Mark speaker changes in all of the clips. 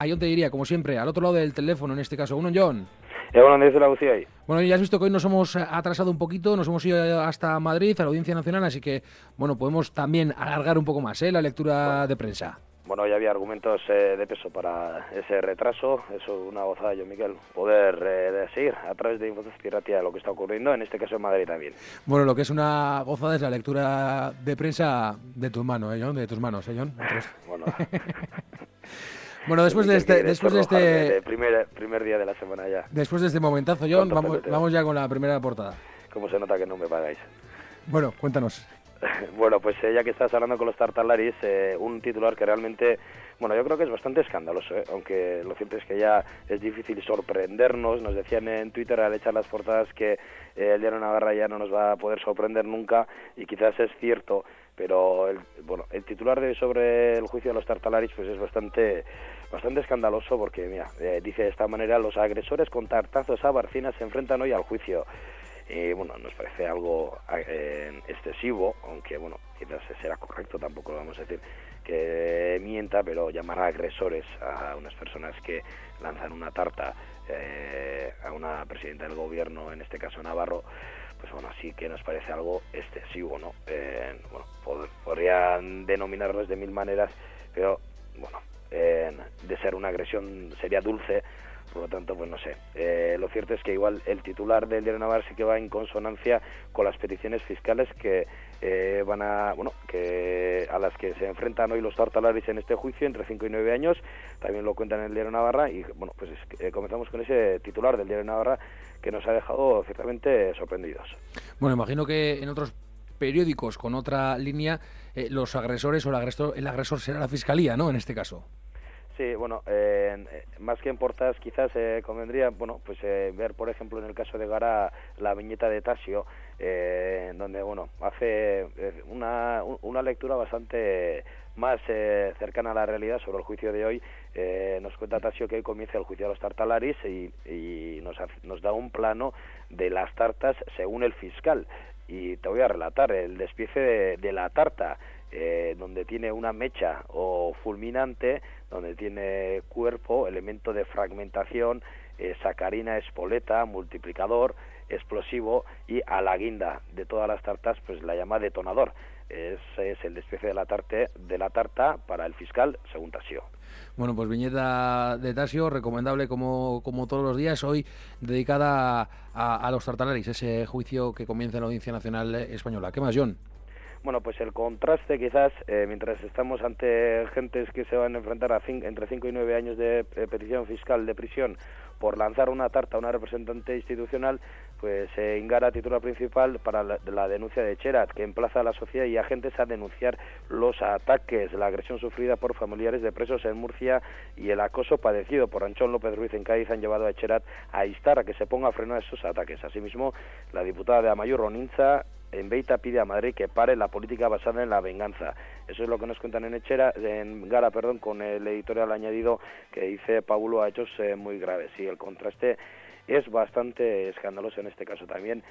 Speaker 1: John te diría, como siempre, al otro lado del teléfono, en este caso. Uno, John.
Speaker 2: Bueno, dice la UCI ahí.
Speaker 1: Bueno, ya has visto que hoy nos hemos atrasado un poquito, nos hemos ido hasta Madrid, a la Audiencia Nacional, así que, bueno, podemos también alargar un poco más, la lectura
Speaker 2: Bueno,
Speaker 1: de prensa.
Speaker 2: bueno, ya había argumentos de peso para ese retraso. Eso es una gozada, yo, Miquel, poder seguir a través de Infociencia lo que está ocurriendo, en este caso en Madrid también.
Speaker 1: Bueno, lo que es una gozada es la lectura de prensa de tus manos, John, de tus manos, John.
Speaker 2: Bueno,
Speaker 1: Bueno, después de
Speaker 2: Miquel, ¿qué
Speaker 1: este,
Speaker 2: quieres?
Speaker 1: después de
Speaker 2: Sonrojarme
Speaker 1: este,
Speaker 2: de primer día de la semana ya,
Speaker 1: después de este momentazo,
Speaker 2: con
Speaker 1: John,
Speaker 2: tanto
Speaker 1: vamos,
Speaker 2: teteo.
Speaker 1: vamos ya con la primera portada.
Speaker 2: Cómo se nota que no me pagáis.
Speaker 1: Bueno, cuéntanos.
Speaker 2: Bueno, pues ya que estás hablando con los tartalaris, un titular que realmente, bueno, yo creo que es bastante escandaloso, aunque lo cierto es que ya es difícil sorprendernos. Nos decían en Twitter al echar las portadas que el diario Navarra ya no nos va a poder sorprender nunca, y quizás es cierto, pero el titular sobre el juicio de los tartalaris pues es bastante escandaloso, porque mira, dice de esta manera: los agresores con tartazos a Barcina se enfrentan hoy al juicio. Bueno, nos parece algo excesivo, aunque bueno, quizás será correcto, tampoco vamos a decir que mienta, pero llamar a agresores a unas personas que lanzan una tarta a una presidenta del gobierno, en este caso Navarro, pues bueno, sí que nos parece algo excesivo, ¿no? Bueno, podrían denominarlos de mil maneras, pero bueno, de ser una agresión sería dulce. Por lo tanto, pues no sé. Lo cierto es que igual el titular del diario Navarra sí que va en consonancia con las peticiones fiscales que a las que se enfrentan hoy los tartalaris en este juicio, entre 5 y 9 años. También lo cuentan en el diario Navarra, y bueno, pues comenzamos con ese titular del diario Navarra que nos ha dejado ciertamente sorprendidos.
Speaker 1: Bueno, imagino que en otros periódicos con otra línea, los agresores o el agresor será la fiscalía, ¿no? En este caso.
Speaker 2: Sí, bueno, más que en portadas quizás convendría, bueno, pues ver, por ejemplo, en el caso de Gara, la viñeta de Tasio, donde, bueno, hace una lectura bastante más cercana a la realidad sobre el juicio de hoy. Nos cuenta Tasio que hoy comienza el juicio de los tartalaris y nos da un plano de las tartas según el fiscal. Y te voy a relatar el despiece de la tarta, donde tiene una mecha o fulminante, donde tiene cuerpo, elemento de fragmentación, sacarina, espoleta, multiplicador, explosivo, y a la guinda de todas las tartas pues la llama detonador. Ese es el despiece de la tarta para el fiscal, según Tasio.
Speaker 1: Bueno, pues viñeta de Tasio, recomendable como todos los días, hoy dedicada a los tartalaris, ese juicio que comienza en la Audiencia Nacional Española. ¿Qué más, John?
Speaker 2: Bueno, pues el contraste quizás, mientras estamos ante gentes que se van a enfrentar a entre 5 y 9 años de petición fiscal de prisión por lanzar una tarta a una representante institucional, pues Ingara titula principal para la denuncia de Cherat, que emplaza a la sociedad y agentes a denunciar los ataques, la agresión sufrida por familiares de presos en Murcia y el acoso padecido por Anchón López Ruiz en Cádiz han llevado a Cherat a instar a que se ponga a frenar esos ataques. Asimismo, la diputada de Amaiur, Roninza, en Beita, pide a Madrid que pare la política basada en la venganza. Eso es lo que nos cuentan en Gara, con el editorial añadido que dice: Paulo, a hechos muy graves. Y el contraste es bastante escandaloso en este caso también.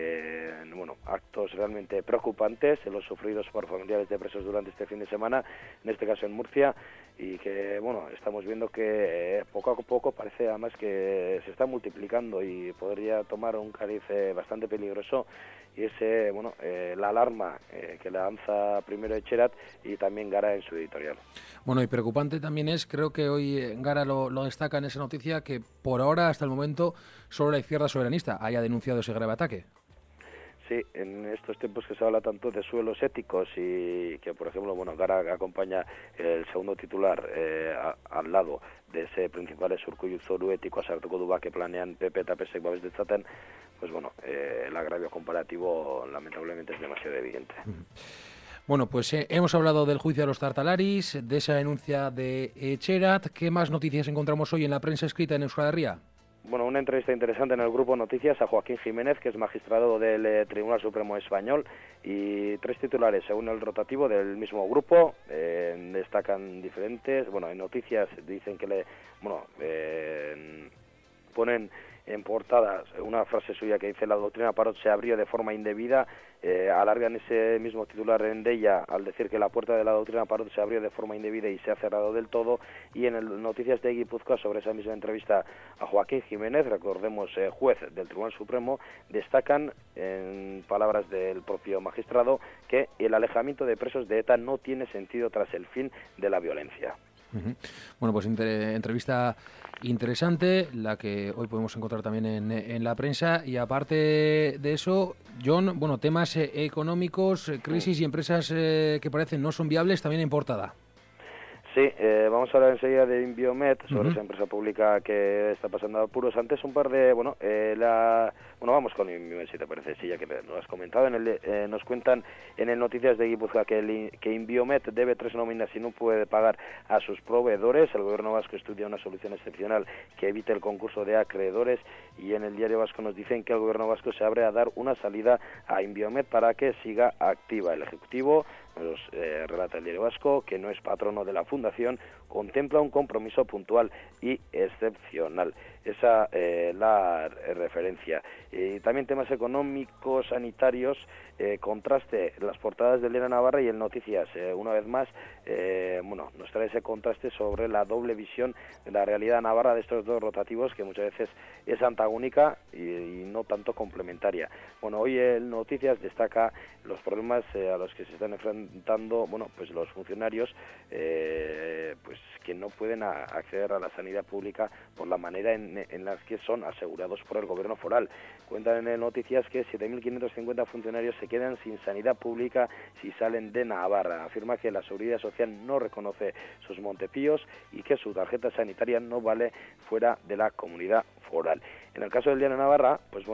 Speaker 2: Actos realmente preocupantes, los sufridos por familiares de presos durante este fin de semana, en este caso en Murcia, y que, bueno, estamos viendo que poco a poco parece además que se está multiplicando y podría tomar un cariz bastante peligroso, y es la alarma que lanza primero Cherat y también Gara en su editorial.
Speaker 1: Bueno, y preocupante también es, creo que hoy Gara lo destaca en esa noticia, que por ahora, hasta el momento, solo la izquierda soberanista haya denunciado ese grave ataque.
Speaker 2: Sí, en estos tiempos que se habla tanto de suelos éticos y que, por ejemplo, Gara acompaña el segundo titular al lado de ese principal urkullu zoru ético sartuko du que planean PP eta PSek babes ditzaten, pues el agravio comparativo lamentablemente es demasiado evidente.
Speaker 1: Bueno, pues hemos hablado del juicio de los tartalaris, de esa denuncia de Cherat. ¿Qué más noticias encontramos hoy en la prensa escrita en Euskal Herria?
Speaker 2: Bueno, una entrevista interesante en el Grupo Noticias a Joaquín Jiménez, que es magistrado del Tribunal Supremo Español, y 3 titulares según el rotativo del mismo grupo. Destacan diferentes. En Noticias dicen que ponen en portada una frase suya que dice: la doctrina Parot se abrió de forma indebida. Alargan ese mismo titular en Deia al decir que la puerta de la doctrina Parot se abrió de forma indebida y se ha cerrado del todo. Y en el Noticias de Guipúzcoa, sobre esa misma entrevista a Joaquín Jiménez, recordemos juez del Tribunal Supremo, destacan, en palabras del propio magistrado, que el alejamiento de presos de ETA no tiene sentido tras el fin de la violencia.
Speaker 1: Bueno, pues entrevista interesante, la que hoy podemos encontrar también en la prensa. Y aparte de eso, John, bueno, temas económicos, crisis y empresas que parecen no son viables, también en portada.
Speaker 2: Sí, vamos a hablar enseguida de Inbiomed, sobre esa empresa pública que está pasando a apuros. Antes un par de, vamos con Inbiomed, si te parece, sí, ya que lo has comentado. Nos cuentan en el Noticias de Guipúzcoa que Inbiomed debe 3 nóminas y no puede pagar a sus proveedores. El gobierno vasco estudia una solución excepcional que evite el concurso de acreedores, y en el Diario Vasco nos dicen que el gobierno vasco se abre a dar una salida a Inbiomed para que siga activa. El Ejecutivo, nos relata el Diario Vasco, que no es patrono de la fundación, contempla un compromiso puntual y excepcional. Esa la referencia. Y también temas económicos, sanitarios, contraste, las portadas del Diario Navarra y el Noticias, una vez más, nos trae ese contraste sobre la doble visión de la realidad navarra de estos dos rotativos, que muchas veces es antagónica y no tanto complementaria. Bueno, hoy el Noticias destaca los problemas a los que se están enfrentando, los funcionarios, pues que no pueden acceder a la sanidad pública por la manera en la que son asegurados por el gobierno foral. Cuentan en el Noticias que 7.550 funcionarios se quedan sin sanidad pública si salen de Navarra. Afirma que la Seguridad Social no reconoce sus montepíos y que su tarjeta sanitaria no vale fuera de la comunidad foral. En el caso del Diario Navarra, pues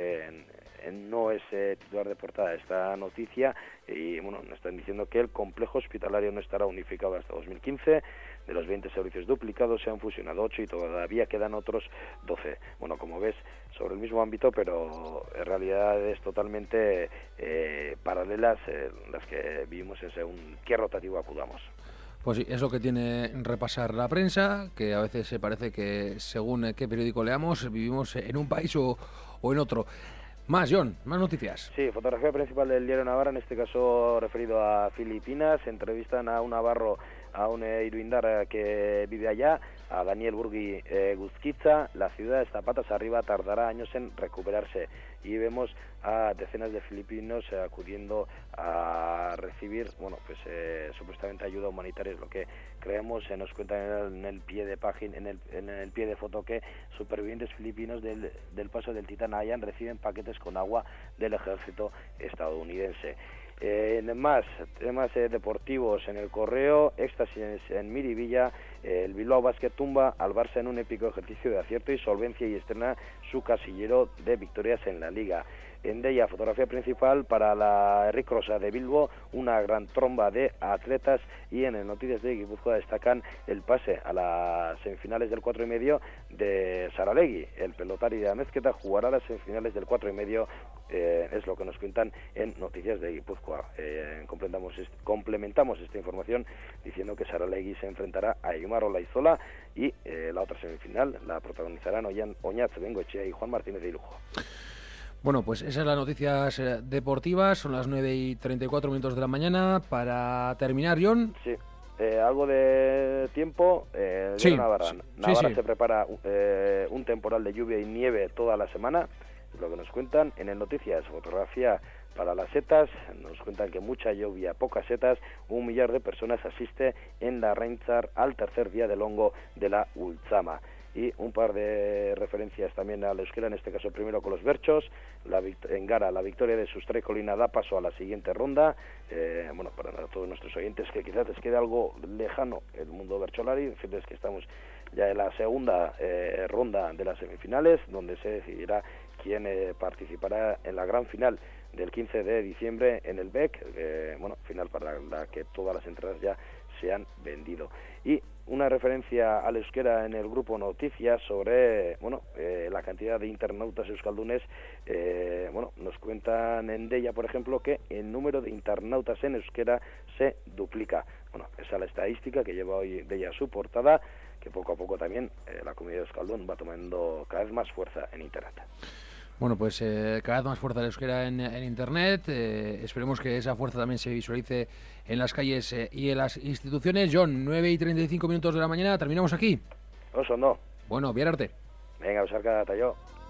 Speaker 2: no es titular de portada esta noticia, y nos están diciendo que el complejo hospitalario no estará unificado hasta 2015. De los 20 servicios duplicados se han fusionado 8 y todavía quedan otros 12. Bueno, como ves, sobre el mismo ámbito, pero en realidades totalmente paralelas las que vivimos según qué rotativo acudamos.
Speaker 1: Pues sí, es lo que tiene repasar la prensa, que a veces se parece que según qué periódico leamos vivimos en un país o en otro. Más, John, más noticias.
Speaker 2: Sí, fotografía principal del Diario Navarra, en este caso referido a Filipinas. Entrevistan a un navarro, a un iruindar que vive allá, a Daniel Burgui Guzquiza. La ciudad de patas arriba tardará años en recuperarse, y vemos a decenas de filipinos acudiendo a recibir, supuestamente ayuda humanitaria, es lo que creemos. Nos cuentan en el pie de página, en el pie de foto, que supervivientes filipinos del paso del Titán Ayan reciben paquetes con agua del ejército estadounidense. Más temas deportivos en el Correo, éxtasis en Miribilla. El Bilbao Basket tumba al Barça en un épico ejercicio de acierto y solvencia y estrena su casillero de victorias en la Liga. En Deia, fotografía principal para la Rick Rosa de Bilbo, una gran tromba de atletas. Y en el Noticias de Guipúzcoa destacan el pase a las semifinales del 4,5 de Saralegui. El pelotari de Amezqueta jugará las semifinales del 4,5, es lo que nos cuentan en Noticias de Guipúzcoa. Complementamos esta información diciendo que Saralegui se enfrentará a Aymar Olaizola, y la otra semifinal la protagonizarán Oñatz Bengoechea y Juan Martínez de Irujo.
Speaker 1: Bueno, pues esas son las noticias deportivas, son las 9:34 de la mañana. Para terminar, John.
Speaker 2: Sí, algo de tiempo.
Speaker 1: Sí,
Speaker 2: Navarra
Speaker 1: sí.
Speaker 2: Se prepara un temporal de lluvia y nieve toda la semana, es lo que nos cuentan. En el Noticias, fotografía para las setas, nos cuentan que mucha lluvia, pocas setas. 1 millar de personas asiste en la Reintzar al tercer día del hongo de la Ultzama. Y un par de referencias también al euskera, en este caso primero con los berchos. En Gara, la victoria de Sustray Colina da paso a la siguiente ronda. Para todos nuestros oyentes que quizás les quede algo lejano el mundo bercholari, decirles que estamos ya en la segunda ronda de las semifinales, donde se decidirá quién participará en la gran final del 15 de diciembre en el BEC, final para la que todas las entradas ya se han vendido. Y una referencia al euskera en el grupo Noticias sobre la cantidad de internautas euskaldunes. Nos cuentan en Deia, por ejemplo, que el número de internautas en euskera se duplica. Esa es la estadística que lleva hoy Deia a su portada, que poco a poco también la comunidad de euskaldun va tomando cada vez más fuerza en Internet.
Speaker 1: Bueno, pues cada vez más fuerza el euskera en Internet. Esperemos que esa fuerza también se visualice en las calles y en las instituciones. John, 9:35 de la mañana, terminamos aquí.
Speaker 2: Oso, no.
Speaker 1: Bueno, Bierarte.
Speaker 2: Venga, Osarka, hasta yo.